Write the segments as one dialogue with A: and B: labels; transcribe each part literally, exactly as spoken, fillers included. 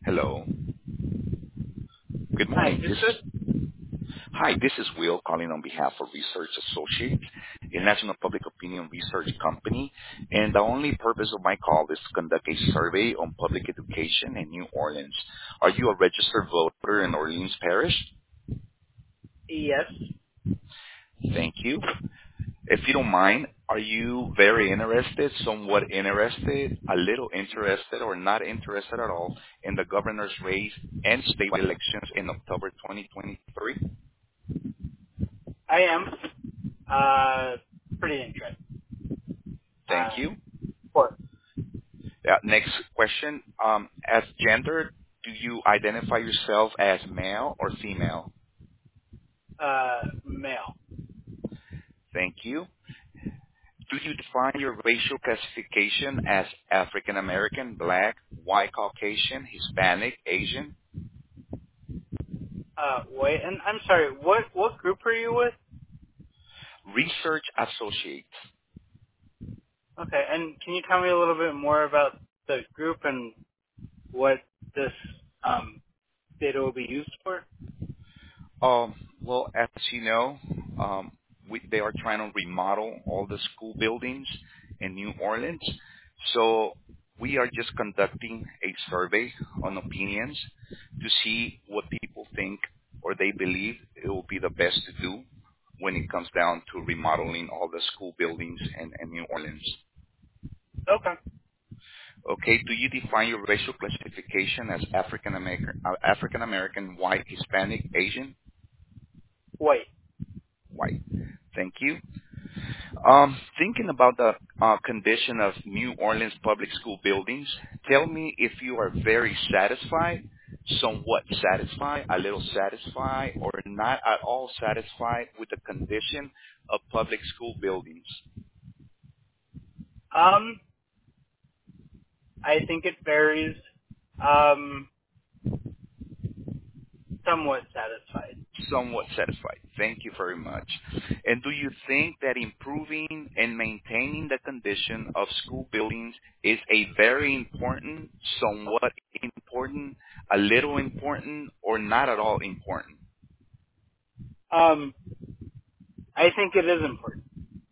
A: Hello. Good
B: Hi,
A: morning.
B: who's
A: This
B: this?
A: is Hi, this is Will calling on behalf of Research Associates, a national public opinion research company, and the only purpose of my call is to conduct a survey on public education in New Orleans. Are you a registered voter in Orleans Parish?
B: Yes.
A: Thank you. If you don't mind, are you very interested, somewhat interested, a little interested, or not interested at all in the governor's race and state elections in October twenty twenty-three?
B: I am. Uh, pretty interested.
A: Thank
B: Uh,
A: you.
B: for,
A: Yeah, next question. Um, as gender, do you identify yourself as male or female?
B: uh, male.
A: Thank you. Do you define your racial classification as African American, Black, White Caucasian, Hispanic, Asian?
B: Uh, wait, and I'm sorry, what, what group are you with?
A: Research Associates.
B: Okay, and can you tell me a little bit more about the group and what this, um, data will be used for?
A: Um, well, as you know, um, we, they are trying to remodel all the school buildings in New Orleans. So we are just conducting a survey on opinions to see what people think or they believe it will be the best to do when it comes down to remodeling all the school buildings in, in New Orleans.
B: Okay.
A: Okay, do you define your racial classification as African American, uh, African American, white, Hispanic, Asian?
B: Wait.
A: White. Thank you. Um, thinking about the uh, condition of New Orleans public school buildings, tell me if you are very satisfied, somewhat satisfied, a little satisfied, or not at all satisfied with the condition of public school buildings.
B: Um, I think it varies. Um, somewhat satisfied.
A: Somewhat satisfied. Thank you very much. And do you think that improving and maintaining the condition of school buildings is a very important, somewhat important, a little important, or not at all important?
B: Um, I think it is important.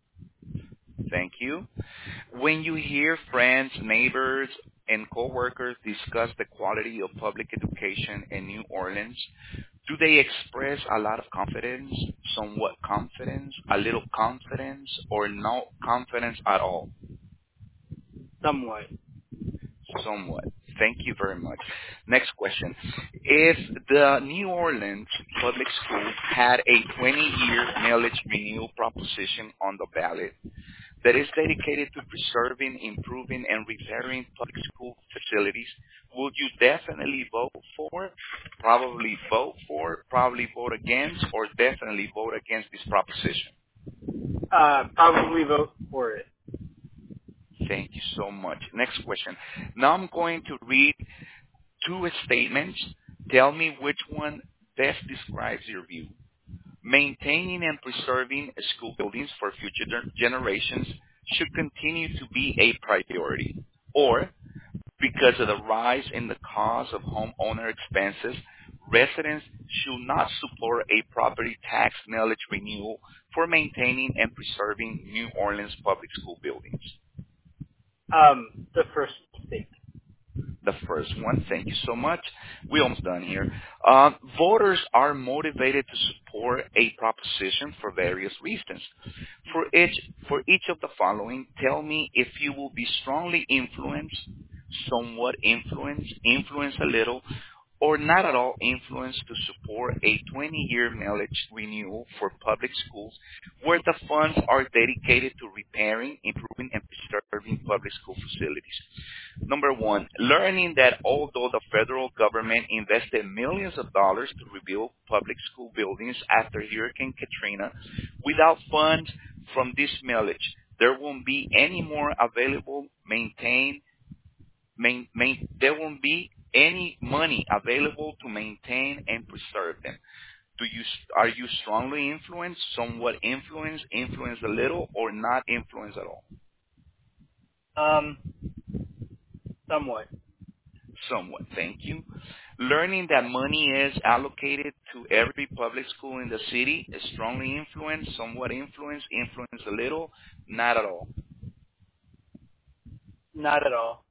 A: Thank you. When you hear friends, neighbors, and coworkers discuss the quality of public education in New Orleans, do they express a lot of confidence, somewhat confidence, a little confidence, or no confidence at all?
B: Somewhat.
A: Somewhat. Thank you very much. Next question. If the New Orleans public school had a twenty-year millage renewal proposition on the ballot, that is dedicated to preserving, improving, and repairing public school facilities, would you definitely vote for, probably vote for, probably vote against, or definitely vote against this proposition?
B: Uh, probably vote for it.
A: Thank you so much. Next question. Now I'm going to read two statements. Tell me which one best describes your view. Maintaining and preserving school buildings for future gen- generations should continue to be a priority. Or, because of the rise in the cost of homeowner expenses, residents should not support a property tax millage renewal for maintaining and preserving New Orleans public school buildings.
B: Um, the first statement.
A: The first one. Thank you so much. We're almost done here. Uh, voters are motivated to support a proposition for various reasons. For each, for each of the following, tell me if you will be strongly influenced, somewhat influenced, influenced a little, or not at all influenced to support a twenty-year millage renewal for public schools where the funds are dedicated to repairing, improving, and preserving public school facilities. Number one, learning that although the federal government invested millions of dollars to rebuild public school buildings after Hurricane Katrina, without funds from this millage, there won't be any more available maintain main, main, there won't be any money available to maintain and preserve them. Do you are you strongly influenced, somewhat influenced, influenced a little, or not influenced at all?
B: Um, somewhat.
A: Somewhat, thank you. Learning that money is allocated to every public school in the city is strongly influenced, somewhat influenced, influenced a little, not at all.
B: Not at all.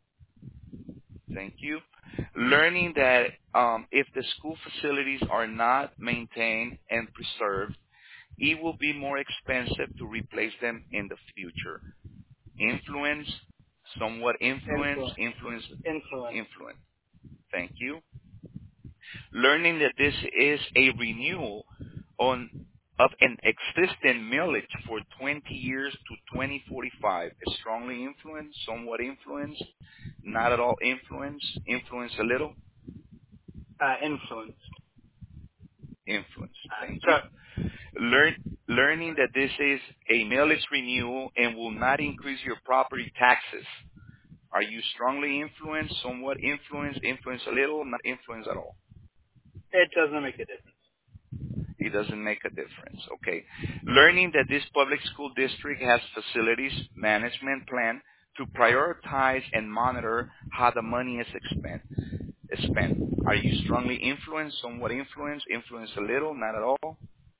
A: Thank you. Learning that um, if the school facilities are not maintained and preserved, it will be more expensive to replace them in the future. Influence, somewhat influence,
B: Influence.
A: influence,
B: Influence.
A: influence. Thank you. Learning that this is a renewal on of an existing millage for twenty years to twenty forty-five. Strongly influenced, somewhat influenced, not at all influenced, influence a little,
B: Uh, influenced.
A: influence.
B: Uh,
A: Thank you.
B: so,
A: Learn, learning that this is a millage renewal and will not increase your property taxes. Are you strongly influenced, somewhat influenced, influence a little, not influence at all?
B: it doesn't make a difference.
A: It doesn't make a difference. Okay. Learning that this public school district has facilities management plan to prioritize and monitor how the money is spent. spent. Are you strongly influenced, somewhat influenced, influenced a little, not at all?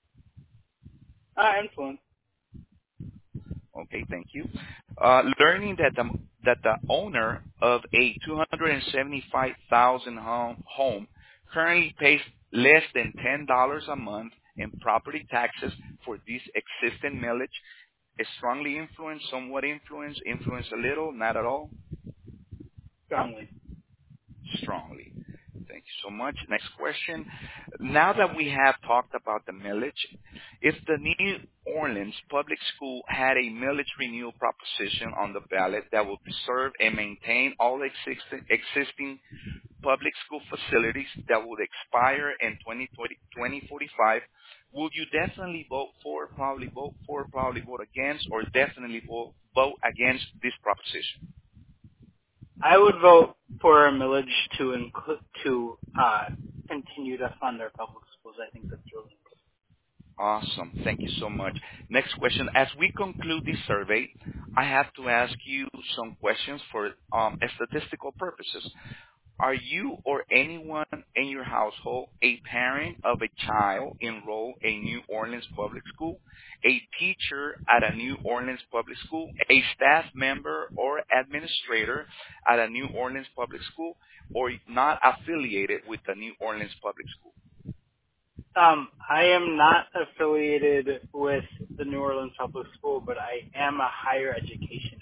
B: Uh, influence.
A: Okay, thank you. Uh, learning that the that the owner of a two hundred seventy-five thousand home home currently pays less than ten dollars a month in property taxes for this existing millage is strongly influenced, somewhat influenced, influenced a little, not at all,
B: Strongly.
A: strongly. Thank you so much. Next question. Now that we have talked about the millage, if the New Orleans Public School had a millage renewal proposition on the ballot that would preserve and maintain all existing, existing public school facilities that would expire in twenty forty-five, would you definitely vote for, probably vote for, probably vote against, or definitely vote, vote against this proposition?
B: I would vote for a millage to include to uh, continue to fund our public schools. I think that's really important.
A: Awesome. Thank you so much. Next question. As we conclude this survey, I have to ask you some questions for um, statistical purposes. Are you or anyone in your household a parent of a child enrolled in New Orleans Public School, a teacher at a New Orleans Public School, a staff member or administrator at a New Orleans Public School, or not affiliated with the New Orleans Public School?
B: Um, I am not affiliated with the New Orleans Public School, but I am a higher education.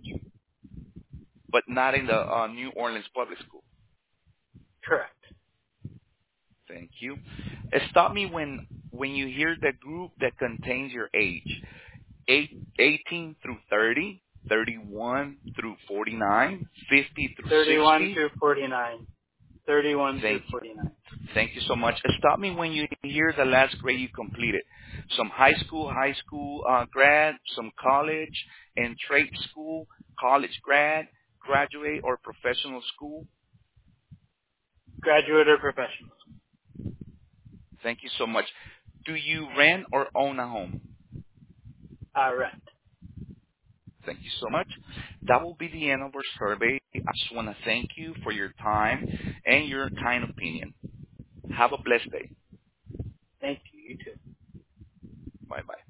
A: But not in the uh, New Orleans Public School.
B: Correct.
A: Thank you. Uh, Stop me when when you hear the group that contains your age, eight, eighteen through thirty, thirty-one through forty-nine, fifty through
B: thirty-one
A: sixty.
B: through forty-nine. thirty-one through
A: Thank you.
B: forty-nine.
A: Thank you so much. Uh, Stop me when you hear the last grade you completed. Some high school, high school uh, grad, some college and trade school, college grad, graduate or professional school.
B: Graduate or professional.
A: Thank you so much. Do you rent or own a home?
B: Uh, rent.
A: Thank you so much. That will be the end of our survey. I just want to thank you for your time and your kind opinion. Have a blessed day.
B: Thank you. You too.
A: Bye-bye.